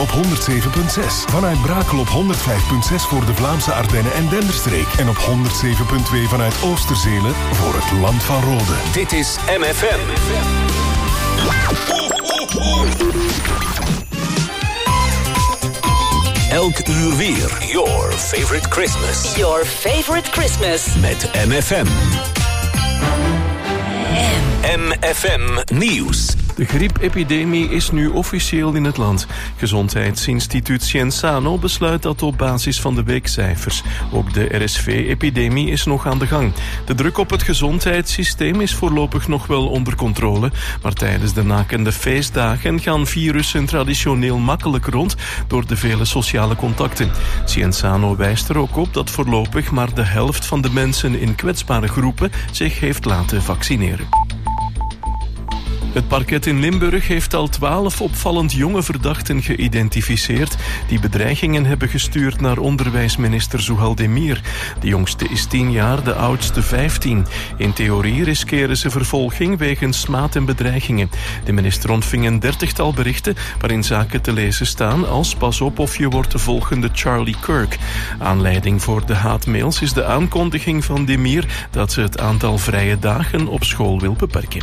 op 107.6. Vanuit Brakel op 105.6 voor de Vlaamse Ardennen en Denderstreek. En op 107.2 vanuit Oosterzelen voor het Land van Rode. Dit is MFM. Elk uur weer. Your favorite Christmas. Your favorite Christmas. Met MFM. MFM Nieuws. De griepepidemie is nu officieel in het land. Gezondheidsinstituut Cienzano besluit dat op basis van de weekcijfers. Ook de RSV-epidemie is nog aan de gang. De druk op het gezondheidssysteem is voorlopig nog wel onder controle. Maar tijdens de nakende feestdagen gaan virussen traditioneel makkelijk rond door de vele sociale contacten. Cienzano wijst er ook op dat voorlopig maar de helft van de mensen in kwetsbare groepen zich heeft laten vaccineren. Het parket in Limburg heeft al 12 opvallend jonge verdachten geïdentificeerd die bedreigingen hebben gestuurd naar onderwijsminister Zouhal Demir. De jongste is 10 jaar, de oudste 15. In theorie riskeren ze vervolging wegens smaad en bedreigingen. De minister ontving een 30-tal berichten waarin zaken te lezen staan als pas op of je wordt de volgende Charlie Kirk. Aanleiding voor de haatmails is de aankondiging van Demir dat ze het aantal vrije dagen op school wil beperken.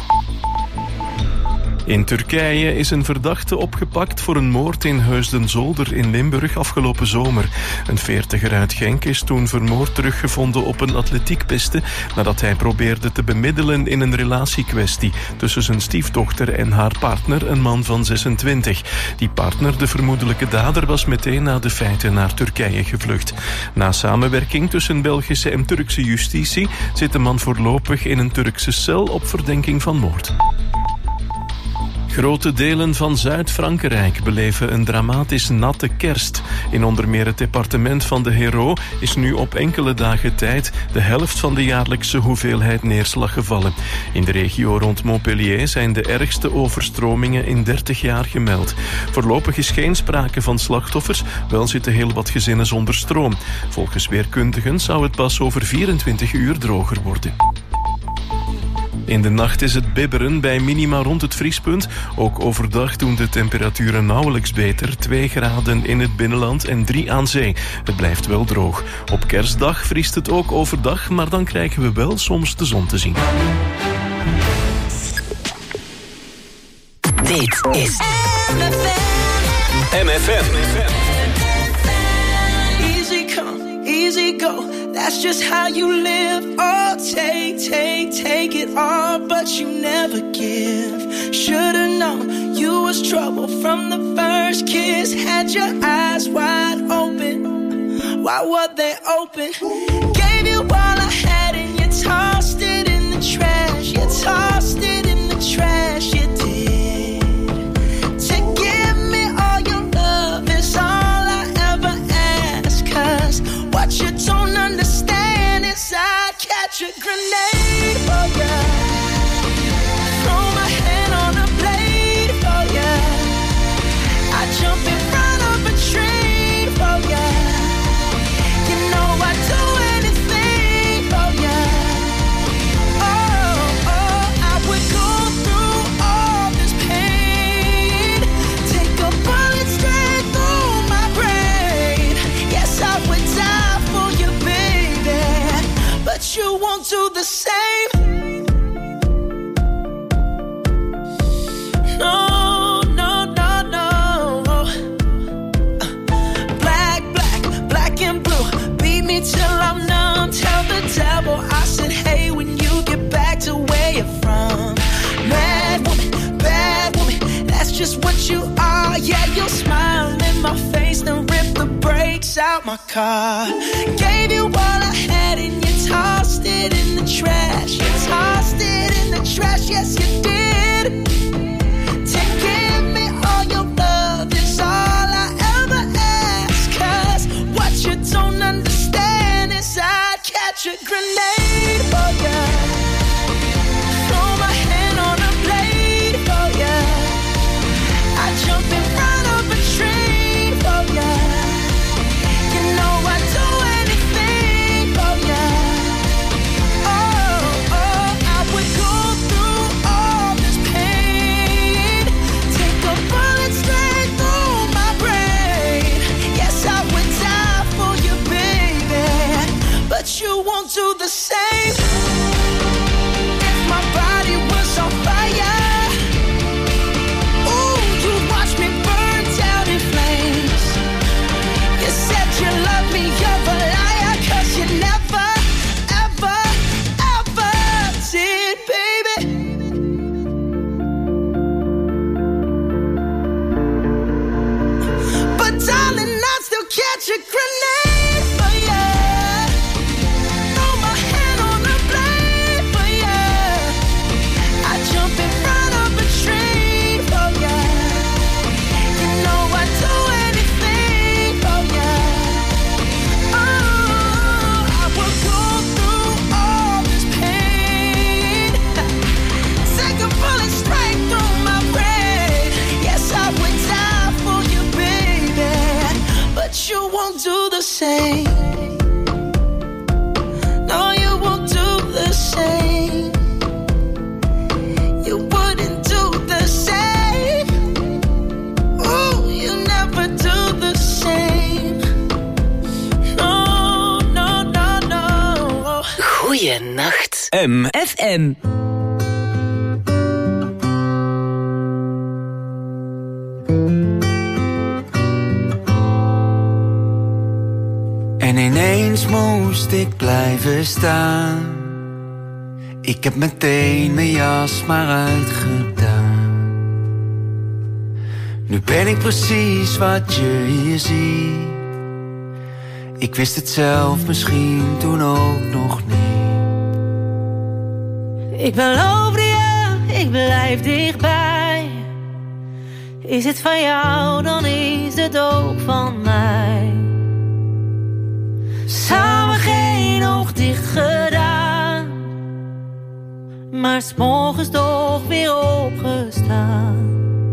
In Turkije is een verdachte opgepakt voor een moord in Heusden-Zolder in Limburg afgelopen zomer. Een 40er uit Genk is toen vermoord teruggevonden op een atletiekpiste nadat hij probeerde te bemiddelen in een relatiekwestie tussen zijn stiefdochter en haar partner, een man van 26. Die partner, de vermoedelijke dader, was meteen na de feiten naar Turkije gevlucht. Na samenwerking tussen Belgische en Turkse justitie zit de man voorlopig in een Turkse cel op verdenking van moord. Grote delen van Zuid-Frankrijk beleven een dramatisch natte kerst. In onder meer het departement van de Hérault is nu op enkele dagen tijd de helft van de jaarlijkse hoeveelheid neerslag gevallen. In de regio rond Montpellier zijn de ergste overstromingen in 30 jaar gemeld. Voorlopig is geen sprake van slachtoffers, wel zitten heel wat gezinnen zonder stroom. Volgens weerkundigen zou het pas over 24 uur droger worden. In de nacht is het bibberen bij minima rond het vriespunt. Ook overdag doen de temperaturen nauwelijks beter. 2 graden in het binnenland en 3 aan zee. Het blijft wel droog. Op Kerstdag vriest het ook overdag, maar dan krijgen we wel soms de zon te zien. Dit is MFM. Easy come, easy go. That's just how you live. Oh, take it all, but you never give. Should've known you was trouble from the first kiss. Had your eyes wide open. Why were they open? Gave you all I had and you tossed it in the trash. You tossed it in the trash, you did. To give me all your love is all I ever ask. 'Cause what you don't understand is I'd catch a grenade for ya. Throw my hand on a blade for ya. I'd jump in front of a train for ya. You know I'd do anything for ya. Oh, I would go through all this pain. Take a bullet straight through my brain. Yes, I would die for you, baby. But you won't do the same. No, no, no, no. Black and blue. Beat me till I'm numb. Tell the devil I said, hey, when you get back to where you're from. Mad woman, that's just what you are. Yeah, you'll smile in my face, then rip the brakes out my car. Gave you all I had and you tossed it in the trash. You tossed it in the trash, yes you did. To give me all your love is all I ever ask. 'Cause what you don't understand is I'd catch a grenade for ya. Throw my hand on a blade for ya. I'd jump in front of a train for ya. You know I'd do anything for ya. Oh, I would go through all this pain. catch a grenade for you. Throw my hand on the blade for you. I jump in front of a train for you. You know I'd do anything for you. Oh, I will go through all this pain. Second bullet straight through my brain. Yes, I would die for you, baby, but you won't do the same. No, you won't do the same. You wouldn't do the same. Oh, you never do the same. No, no, no, no. Goeienacht. FM. En ineens moest ik blijven staan. Ik heb meteen mijn jas maar uitgedaan. Nu ben ik precies wat je hier ziet. Ik wist het zelf misschien toen ook nog niet. Ik beloofde je, ik blijf dichtbij. Is het van jou, dan is het ook van mij. Samen geen oog dicht gedaan, maar 's morgens toch weer opgestaan.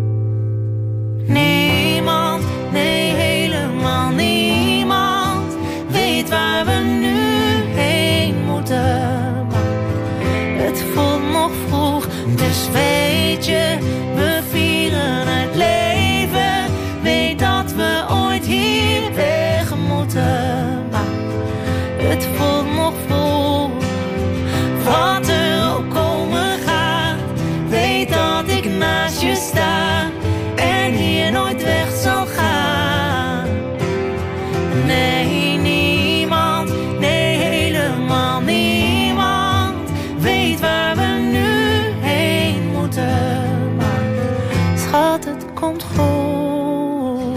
Niemand, nee helemaal niemand, weet waar we nu heen moeten. Maar het voelt nog vroeg, dus weet je, we vieren het leven. Weet dat we ooit hier weg moeten. Het voelt nog vroeg, wat er ook komen gaat. Weet dat ik naast je sta en hier nooit weg zal gaan. Nee, niemand, nee helemaal niemand, weet waar we nu heen moeten. Maar schat, het komt goed.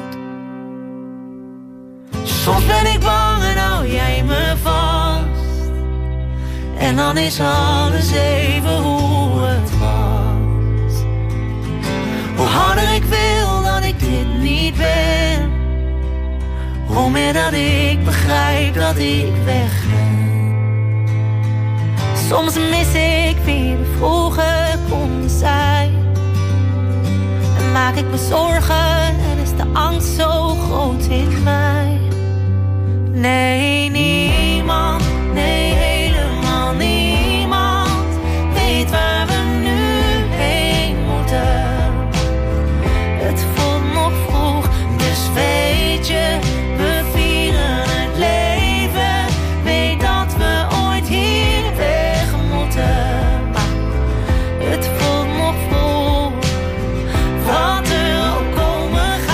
Soms ben ik bang en hou jij me vast. En dan is alles even hoe het was. Hoe harder ik wil dat ik dit niet ben, hoe meer dat ik begrijp dat ik weg ben. Soms mis ik wie we vroeger konden zijn. En maak ik me zorgen en is de angst zo groot in mij. Nee, niemand, nee helemaal niemand, weet waar we nu heen moeten. Het voelt nog vroeg, dus weet je, we vieren het leven. Weet dat we ooit hier weg moeten. Maar het voelt nog vroeg, wat er ook komen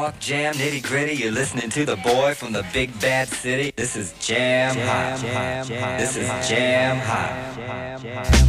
walk, jam, nitty gritty. You're listening to the boy from the big bad city. This is Jam Hot. This is Jam Hot.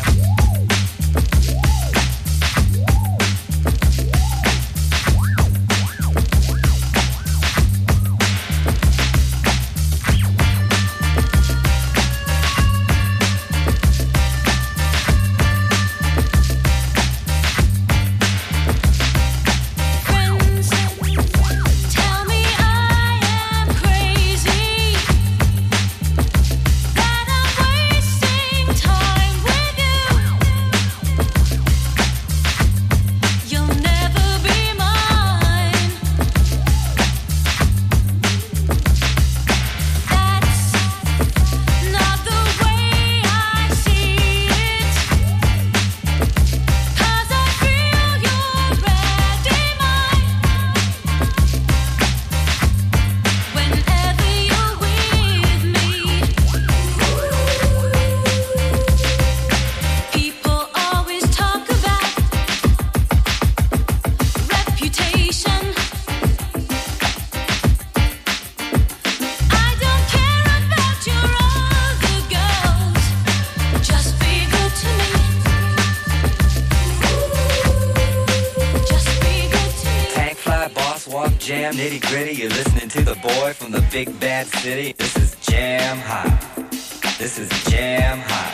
Jam nitty gritty, you're listening to the boy from the big bad city. This is Jam Hot. This is Jam Hot.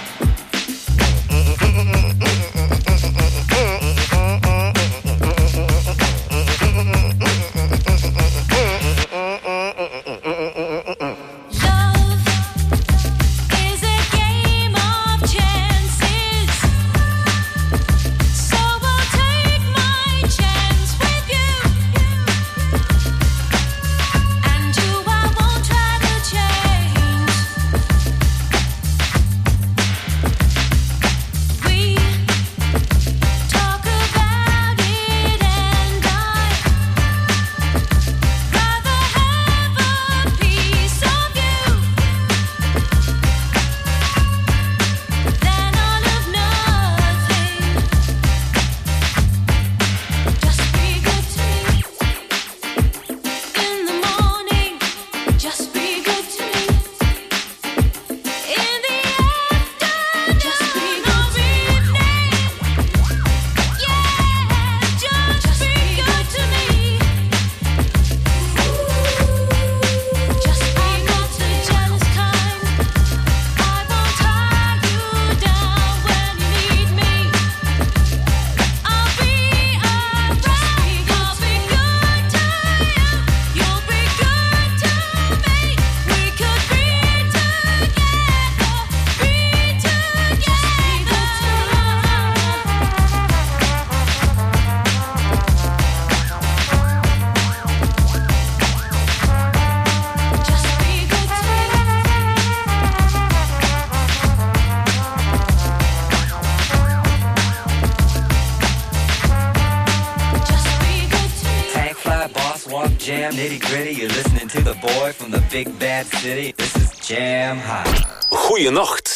Jam nitty gritty, you're listening to the boy from the big bad city. This is Jam Hot. Goeienacht.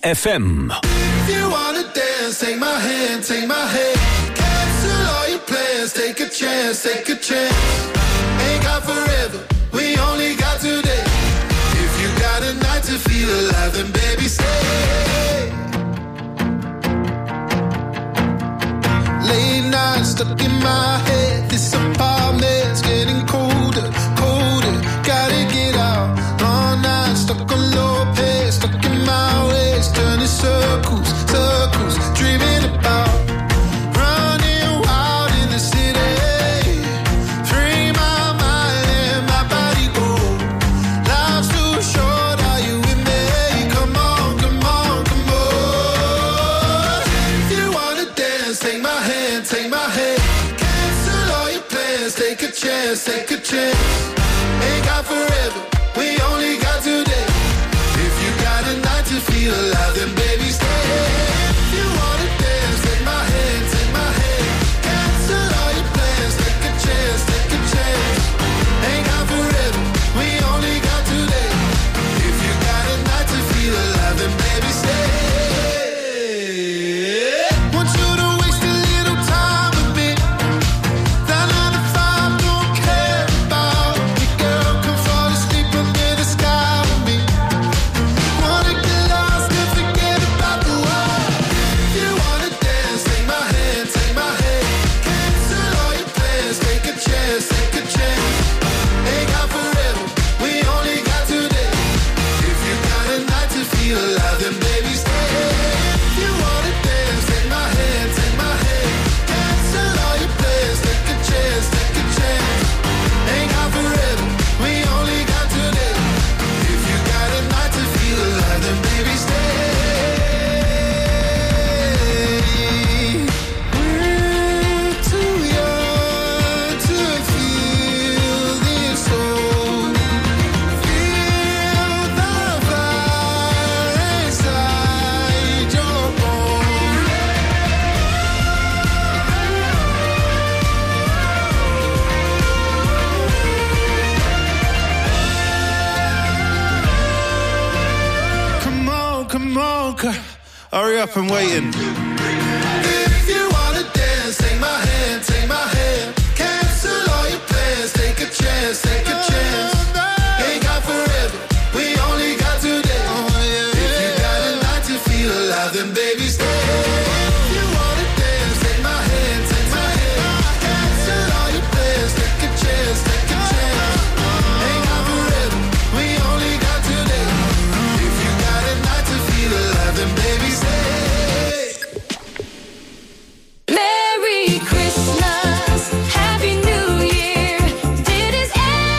FM. If you wanna dance, take my hand, take my hand. Cancel all your plans, take a chance, take a chance. Ain't got forever, we only got today. If you got a night to feel alive, then baby stay. Late nights stuck in my head, this apartment's getting colder, colder. Gotta get out, all night stuck on low pace, stuck in my ways, turning circles, circles, dreaming about running wild in the city. Free my mind and my body go. Life's too short, are you with me? Come on, come on, come on. If you wanna dance, take my hand, take my hand. Cancel all your plans, take a chance, take a chance. Ain't got forever, we only got today. If you got a night to feel alive, then baby stay. If you wanna dance, take my hand, take my hand. Cancel all your plans, take a chance, take a chance. Ain't got forever, we only got today. If you got a night to feel alive, then baby stay. Want you to waste a little time with me. That 9 to 5 don't care. hurry up and waiting. If you wanna dance, take my hand, take my hand. Cancel all your plans, take a chance, take a chance. Ain't got forever, we only got today. If you got a night to feel alive, then baby stay. If you wanna dance, take my hand, take my hand. Cancel all your plans, take a chance, take a chance. Ain't got forever, we only got today. If you got a night to feel alive, then baby stay. Merry Christmas, Happy New Year. Dit is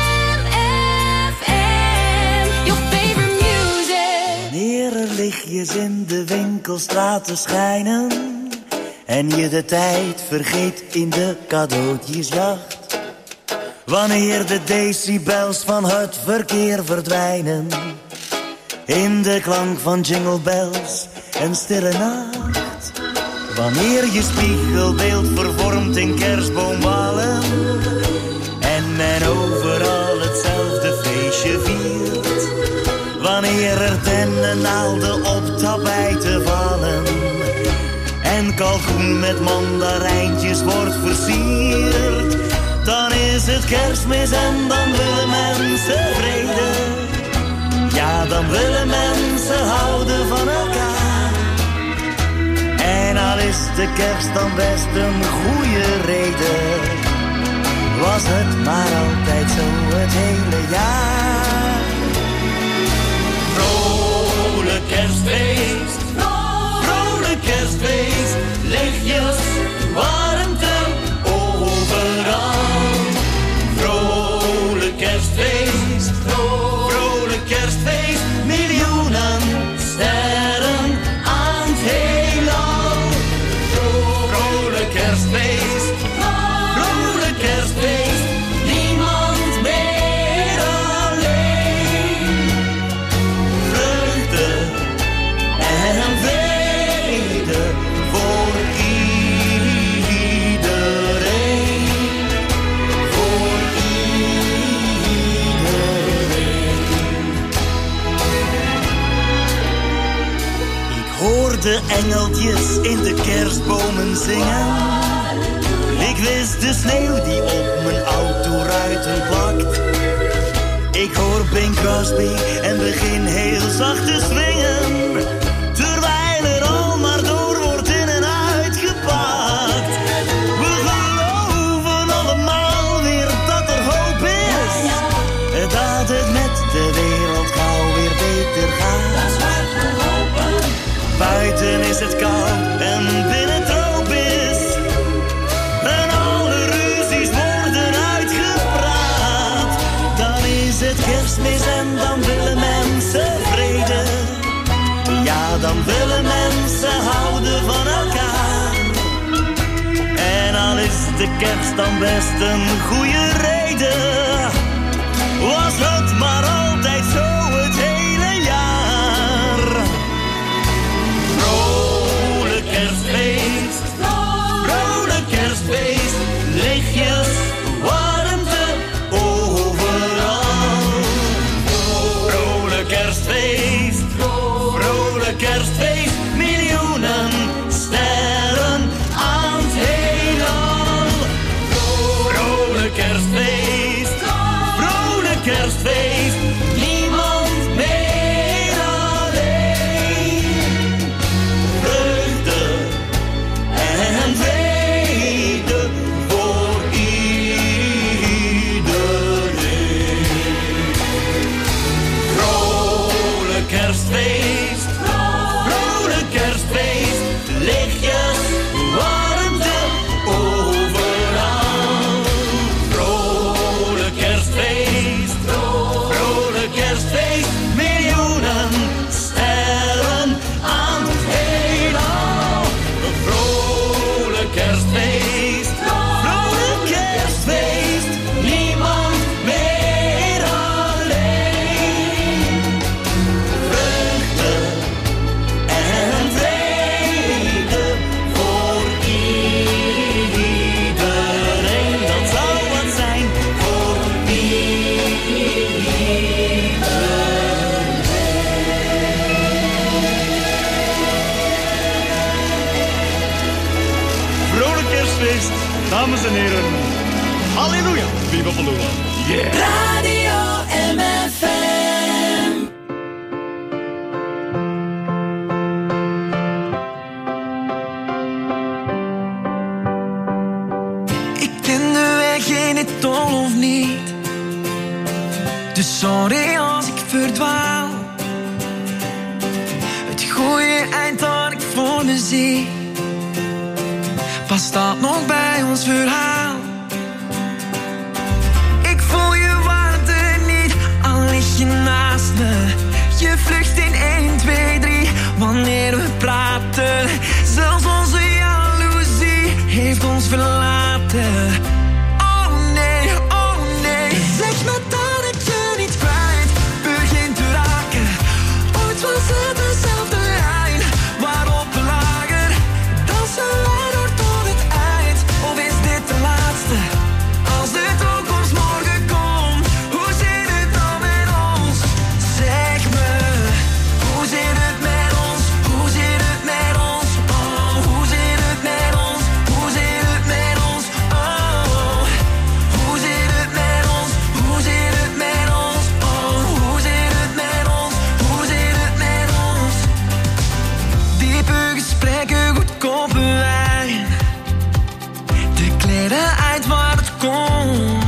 MFM, your favorite music. Wanneer er lichtjes in de winkelstraten schijnen en je de tijd vergeet in de cadeautjesjacht. Wanneer de decibels van het verkeer verdwijnen in de klank van jingle bells en stille nacht. Wanneer je spiegelbeeld vervormt in kerstboomwalen en men overal hetzelfde feestje viert. Wanneer er dennennaalden op tapijten vallen en kalkoen met mandarijntjes wordt versierd. Dan is het Kerstmis en dan willen mensen vrede. Ja, dan willen mensen houden van elkaar. En al is de kerst dan best een goede reden, was het maar altijd zo het hele jaar. Vrolijk kerstfeest, vrolijk kerstfeest, lichtjes, warmte overal. Vrolijk kerstfeest, vrolijk kerstfeest, miljoenen sterren aan het heelal. Vrolijk kerstfeest, vrolijk kerstfeest, niemand meer alleen. Vreugde en vrede voor iedereen. Voor iedereen. Ik hoor de engeltjes in de kerstbomen zingen. Ik wist de sneeuw die op mijn autoruiten plakt. Ik hoor Bing Crosby en begin heel zacht te swingen, terwijl er al maar door wordt in en uitgepakt. We geloven allemaal weer dat er hoop is, dat het met de wereld gauw weer beter gaat. Buiten is het koud en binnen tropisch, en alle ruzies worden uitgepraat. Dan is het Kerstmis en dan willen mensen vrede. Ja, dan willen mensen houden van elkaar. En al is de kerst dan best een goede reden, was het maar altijd zo het hele jaar. Vrolijk kerstfeest, vrolijk kerstfeest, lichtjes, warmte overal. Vrolijk kerstfeest, vrolijk kerstfeest, miljoenen sterren aan het heelal. Vrolijk kerstfeest, vrolijk kerstfeest, nieuwjaarsfeest. Dames en heren, halleluja, viva Palula. Yeah. Radio MFM. Ik ken de weg in het tol of niet. Dus sorry als ik verdwaal. Het goede eind dat ik voor me zie, past dat nog bij ons verhaal? Ik voel je warmte niet, al lig je naast me. Je vlucht in 1, 2, 3, wanneer we praten. Zelfs onze jaloezie heeft ons verlaten. Oh nee, zeg me dat ik je niet kwijt begin te raken. Ooit was het dezelfde lijn waarop we lagen. Dansen wij door tot het eind, of is dit de laatste? Als de toekomst morgen komt, hoe zit het dan met ons? Zeg me, hoe zit het met ons? Hoe zit het met ons? Oh, hoe zit het met ons? Hoe zit het met ons? Oh, hoe zit het met ons? Hoe zit het met ons? Oh, hoe zit het met ons? Hoe zit het met ons? Diepe gesprekken, goedkope wijn. De kleren uit waar het komt.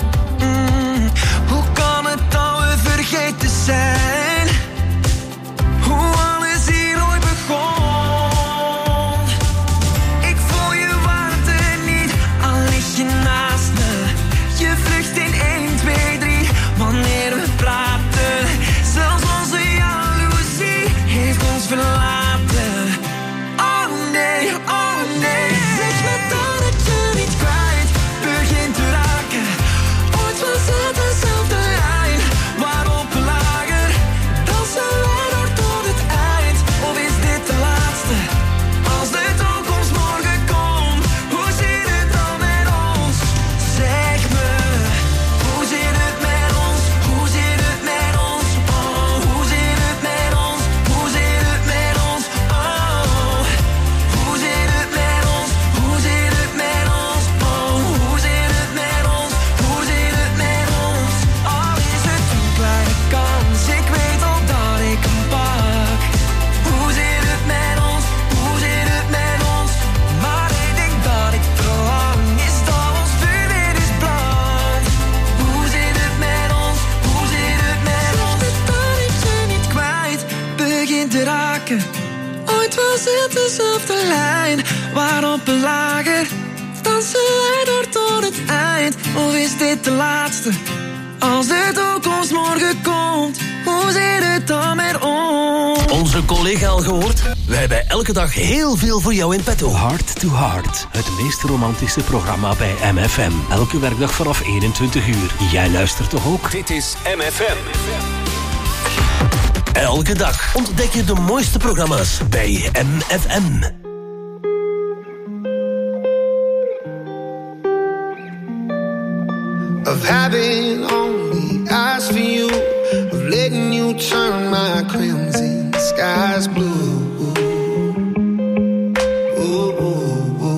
Hoe kan het dat we vergeten zijn? Hoe alles hier ooit begon. Ik voel je warmte niet, al lig je naast me. Je vlucht in 1, 2, 3, wanneer we praten. Zelfs onze jaloezie heeft ons verlaten. Oh nee, zeg me dat ik je niet kwijt begin te raken. Ooit was het dezelfde lijn waarop we lagen. Dansen wij door tot het eind, of is dit de laatste? Als de toekomst morgen komt, hoe zit het dan met ons? Zeg me, hoe zit het met ons? Hoe zit het met ons? Oh, hoe zit het met ons? Hoe zit het met ons? Oh, hoe zit het met ons? Hoe zit het met ons? Oh, hoe zit het met ons? Hoe zit het met ons? Al is het een kleine kans, ik weet al dat ik hem pak. Hoe zit het met ons? Hoe zit het met ons? Maar ik denk dat ik verlang is dat ons vuur weer is brand. Hoe zit het met ons? Hoe zit het met ons? Zeg me dat ik je niet kwijt begin te raken. Ooit was het dezelfde lijn waarop we lagen. Dansen wij door tot het eind, of is dit de laatste? Als de toekomst morgen komt, hoe zit het dan met ons? Onze collega al gehoord? Wij hebben elke dag heel veel voor jou in petto. Heart to Heart, het meest romantische programma bij MFM. Elke werkdag vanaf 21 uur. Jij luistert toch ook? Dit is MFM. Elke dag ontdek je de mooiste programma's bij MFM. Of having only eyes for you, of letting you turn my crimson skies blue. Ooh.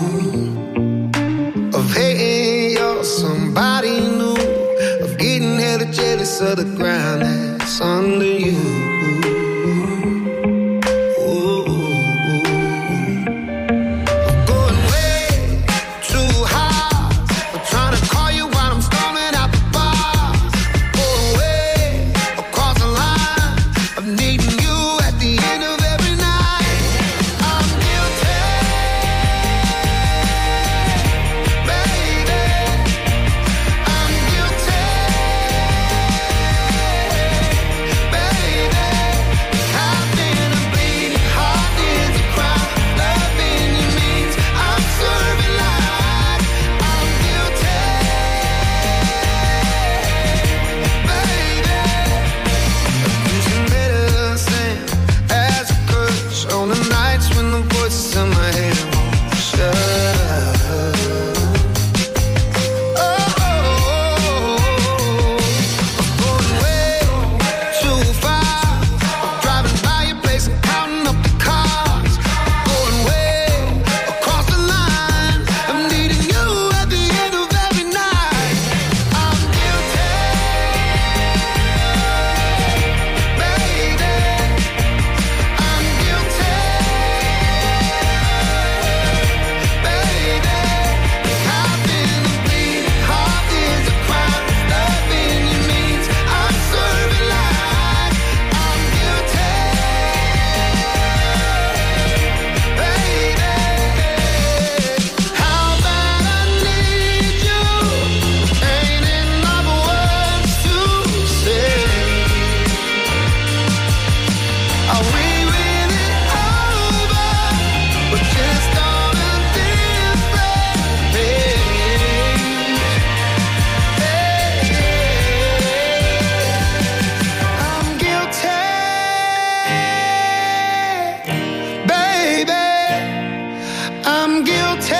Of hating you're somebody new, of getting hella jealous of the ground that's under you. Baby I'm guilty.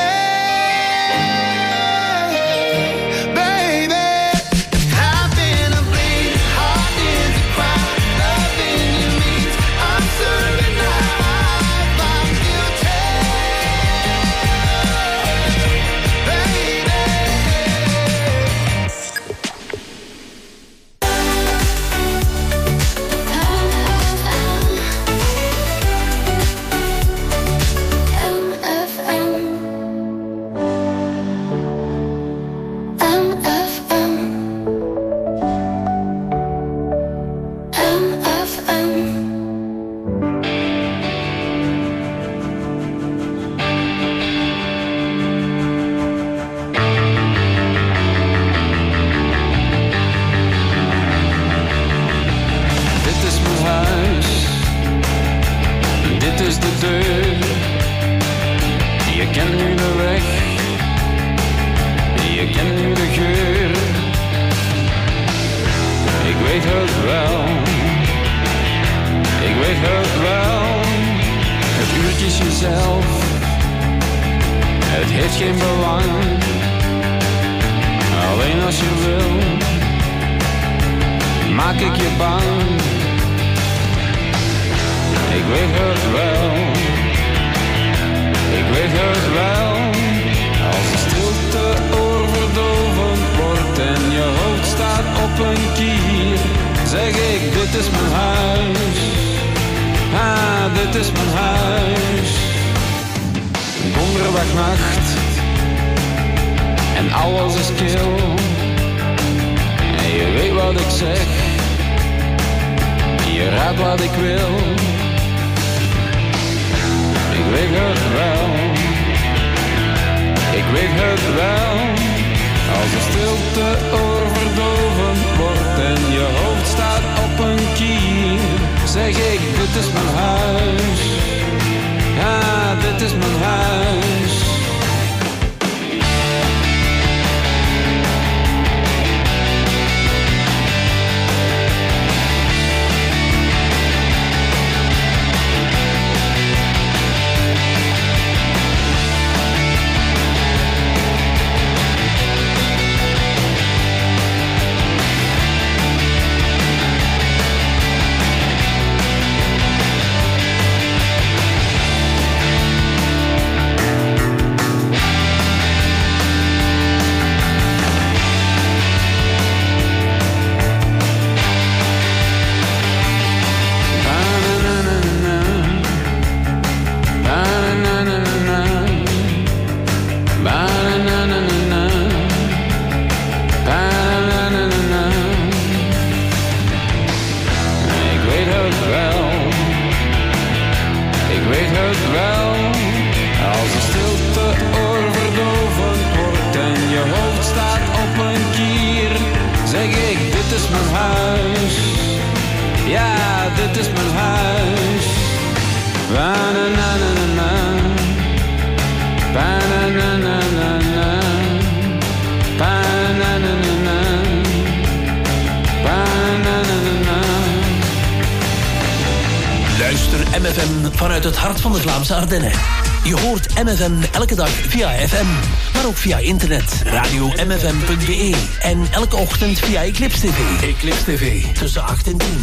MFM vanuit het hart van de Vlaamse Ardennen. Je hoort MFM elke dag via FM, maar ook via internet, radio-mfm.be en elke ochtend via Eclipse TV. Eclipse TV, tussen 8 en 10.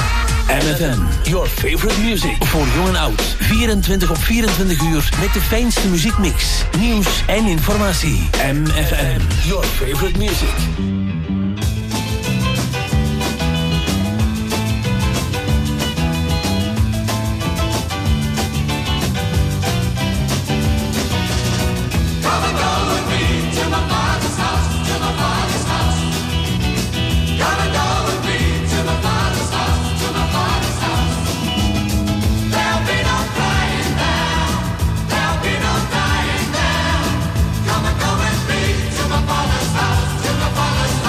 MFM, your favorite music. Voor jong en oud, 24 op 24 uur met de fijnste muziekmix, nieuws en informatie. MFM, your favorite music. Come and go with me to my father's house, to my father's house.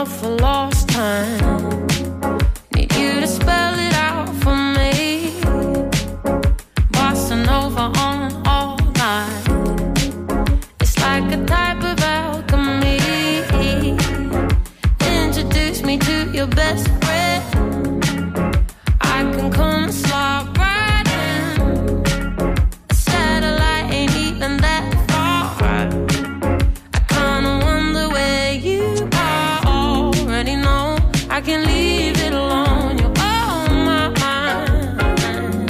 out for lost time. Need you to spell it out for me. Bossa Nova on all night. It's like a type of alchemy. Introduce me to your best friend. I can come and slide right in. A satellite ain't even that far. I kinda wonder where you are. Already know I can leave it alone. You're on my mind.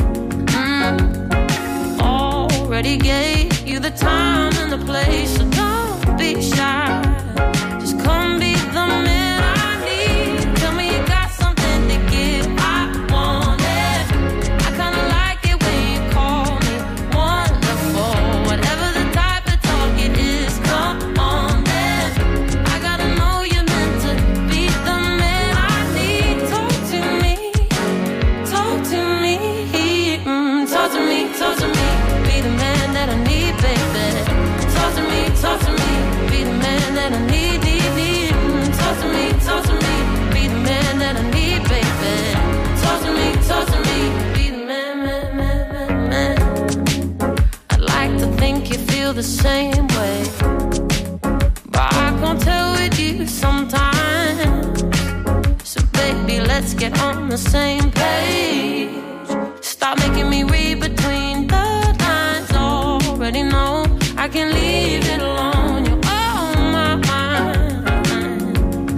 Already gave you the time and the place, so don't be shy. Just come be the man I need. Tell me you got something to give. I want it. I kinda like it when you call me wonderful. Whatever the type of talk it is, come on then. I gotta know you're meant to be the man I need. Talk to me, talk to me, talk to me, talk to me. Be the man that I need, baby. Talk to me, be the man that I need, need. Talk to me, be the man that I need, baby. Talk to me, be the man, man. I'd like to think you feel the same way, but I can't tell with you sometimes. So baby, let's get on the same page. Stop making me read between the lines. Already know I can leave it alone. You're on my mind.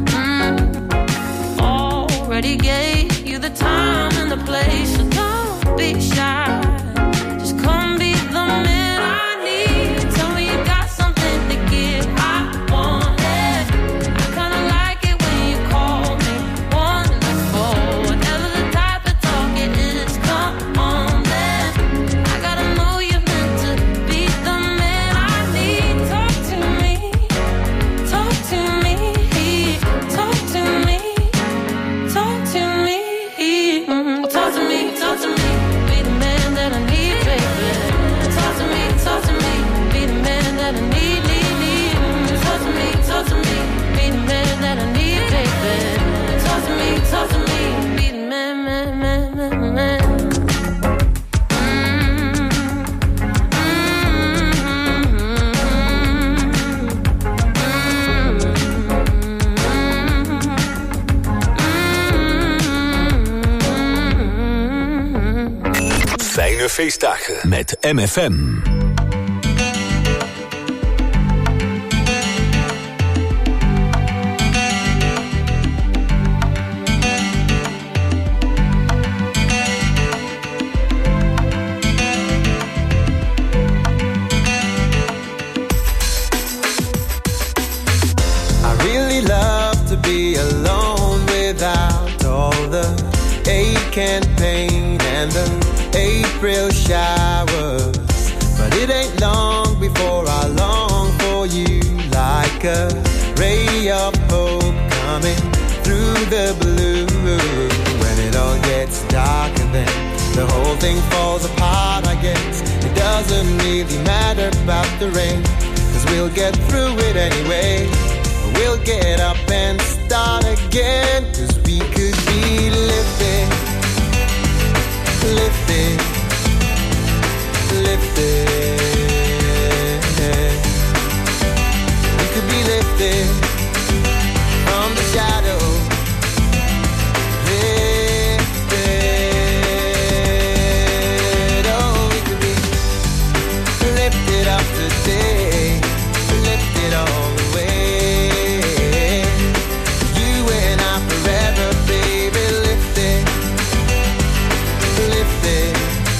Already gave you the time and the place, so don't be shy. Just come be the man I need. Tell me you got something to give. I want it. I kinda like it when you call me wonderful. Whatever the type of talk it is, come on then. I gotta know you're meant to be the man I need. Talk to me, talk to me, talk to me, talk to me, talk to me, talk to me. Be the man that I need, baby. Talk to me, be the man that I need, need. Talk to me, be the man that I need, baby. Talk to me, be the man, man. Fijne feestdagen met MFM. I really love to be alone without all the ache and pain and the April showers. But it ain't long before I long for you, like a ray of hope coming through the blue. When it all gets dark and then the whole thing falls apart, I guess it doesn't really matter about the rain, 'cause we'll get through it anyway. We'll get up and start again, 'cause we could be lifted, lifted, lifted. We could be lifted from the shadow, lifted. Oh, we could be lifted up today, lifted all the way. You and I forever, baby, lifted, lifted,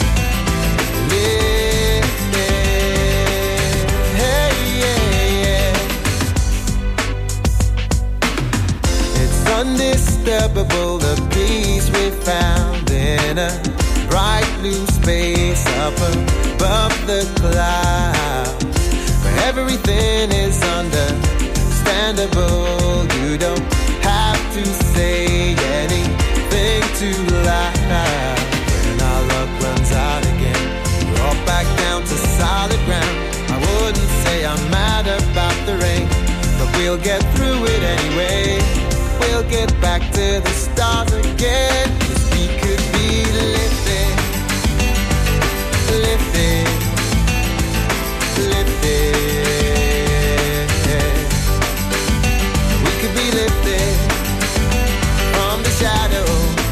lifted. Hey, yeah. It's undisturbable, the peace we found in a bright blue space up above the clouds, where everything is understandable. You don't have to say anything too loud. When our luck runs out again, we're all back down to solid ground. I wouldn't say I'm mad about the rain, but we'll get through it anyway. we'll get back to the start again. 'Cause we could be lifted, lifted, lifted. We could be lifted from the shadow.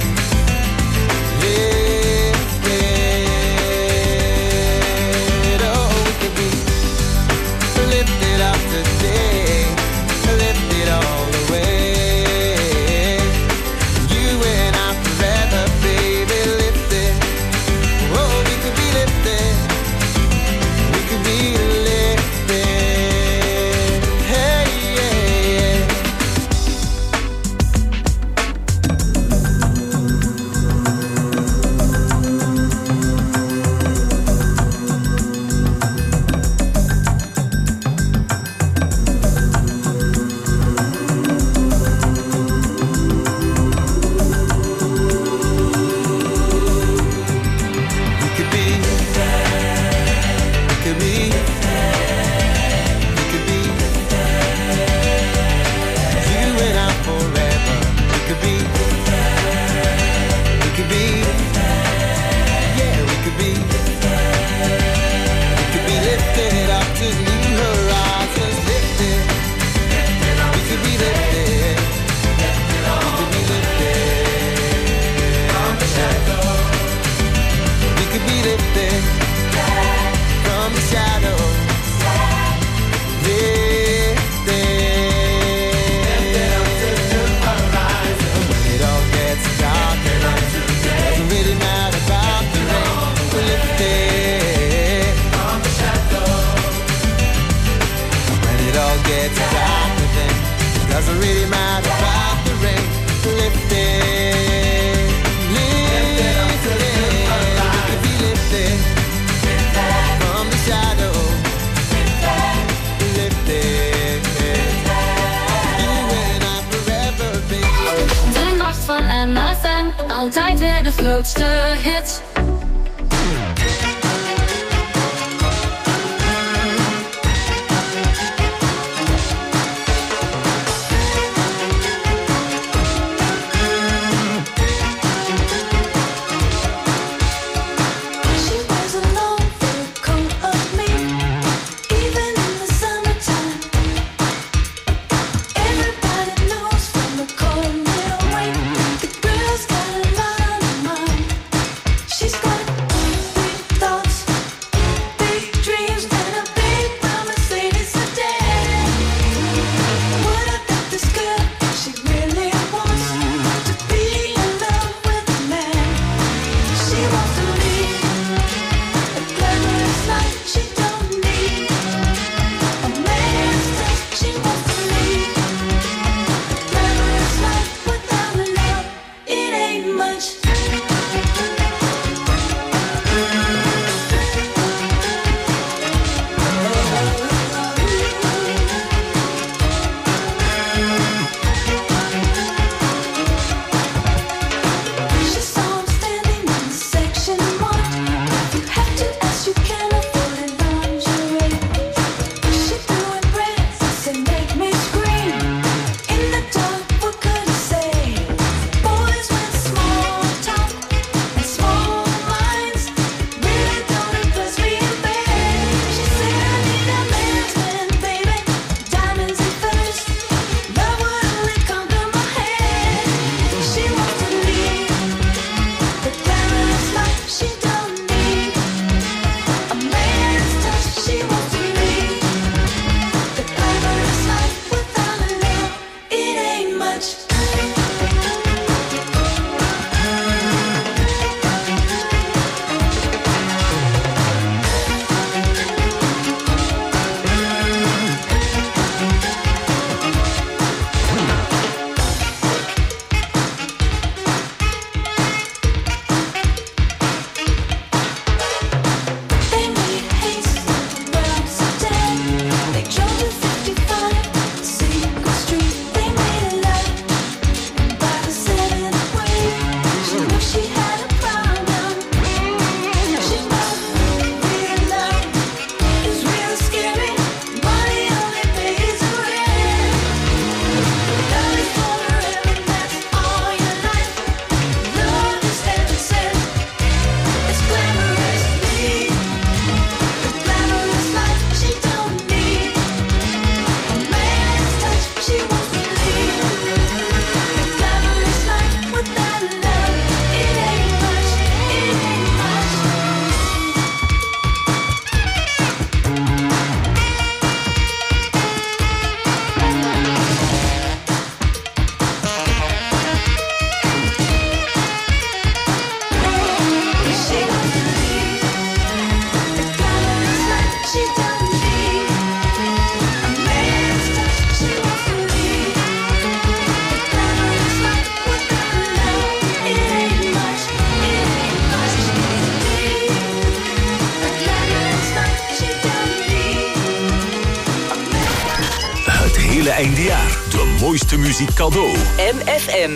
Lifted, oh, we could be lifted up today, lifted all the way. You and I forever, baby, lifted. Oh, we could be lifted. We could be lifted. Hey, yeah, yeah. We could be, we could be, we could be, you and I forever. We could be, yeah, we could be lifted up to new horizons, lifted. We could be lifted, we could be lifted from the shadow. We could be lifted from the shadow. Lifted up to the horizon. When it all gets dark, doesn't really matter about the rain. We're lifted from the shadow. When it all gets darker, then it doesn't really matter about the rain. We're lifted, lifted up to the horizon. We could be lifted from the shadow. Lifted, you and I forever, baby. De nacht van MFM, altijd weer de grootste hits. She wears a long fur coat of me, even in the summertime. Everybody knows from the cold little way, the girl's got a lot of mine. She Ieder jaar de mooiste muziek cadeau. MFM.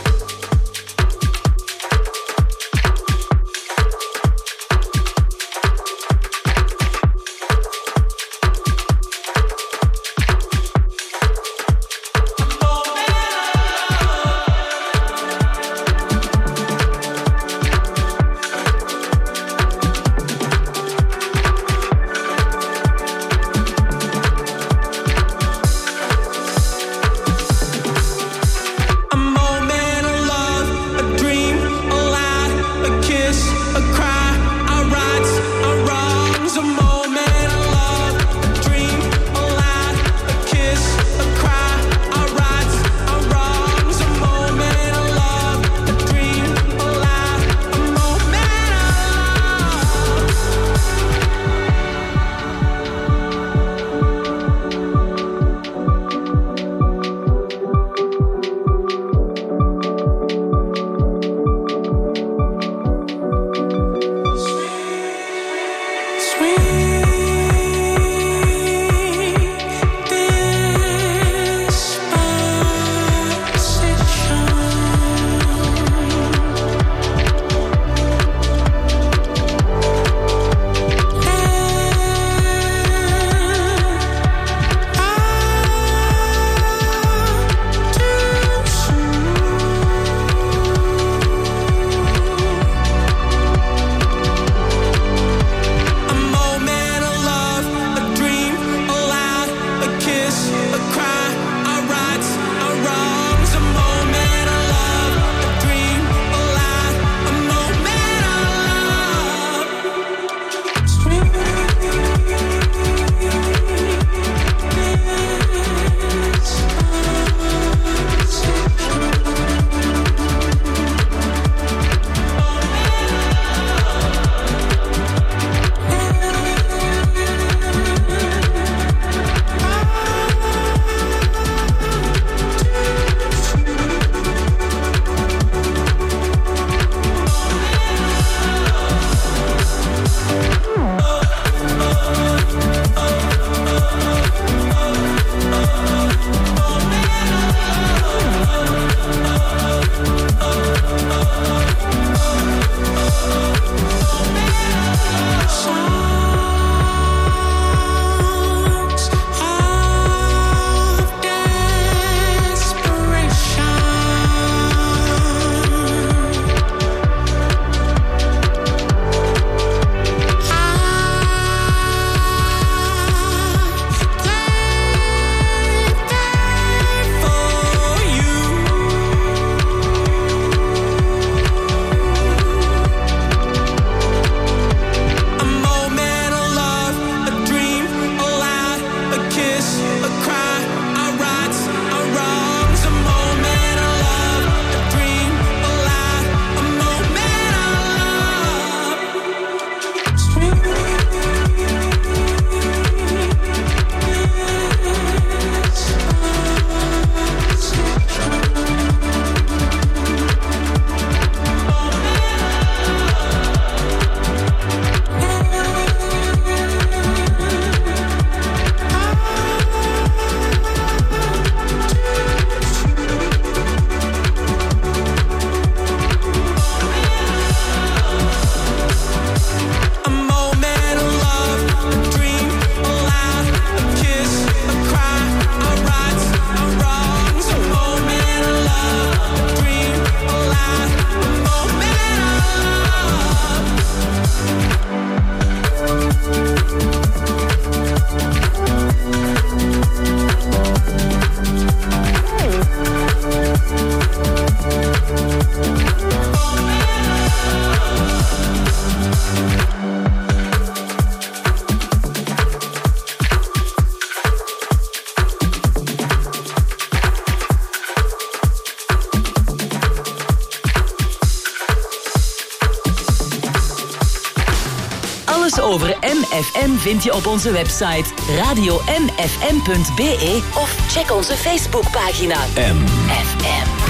Alles over MFM vind je op onze website radiomfm.be of check onze Facebookpagina MFM.